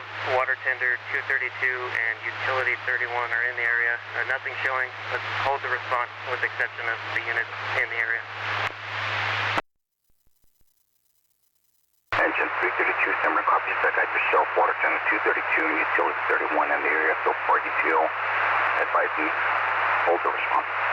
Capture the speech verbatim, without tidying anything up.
Shelf, Water Tender two thirty-two, and Utility thirty-one are in the area. Uh, nothing showing. Let's hold the response with the exception of the units in the area. Engine three thirty-two, Simmer, copy second for Shelf, Water Tender two thirty-two, and Utility thirty-one in the area. So far, E T O, advise me, hold the response.